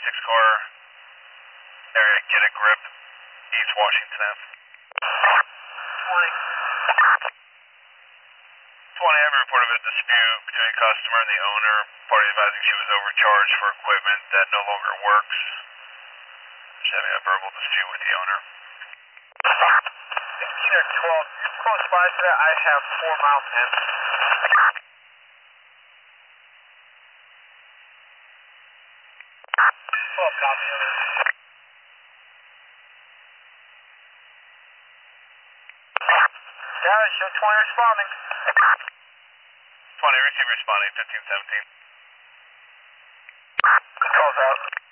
car area, get a grip, East Washington Ave. 20, I have a report of a dispute between a customer and the owner. Party advising she was overcharged for equipment that no longer works. She's having a verbal dispute with the owner. 16 or 12, close by to that, I have 4 miles in. 12, copy. Yeah, show 20 responding. 20, receive responding, 1517. Controls out.